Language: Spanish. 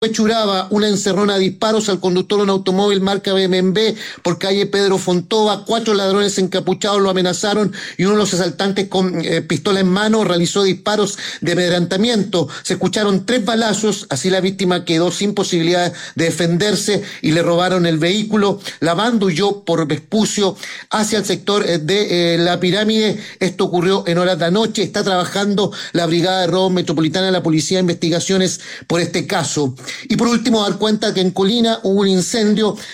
Churaba, una encerrona a disparos al conductor de un automóvil marca BMW por calle Pedro Fontova. 4 ladrones encapuchados lo amenazaron y uno de los asaltantes con pistola en mano realizó disparos de amedrentamiento. Se escucharon 3 balazos, así la víctima quedó sin posibilidad de defenderse y le robaron el vehículo. La banda huyó por Vespucio hacia el sector de la Pirámide. Esto ocurrió en horas de la noche. Está trabajando la Brigada de Robos Metropolitana de la Policía de Investigaciones por este caso. Y por último, dar cuenta que en Colina hubo un incendio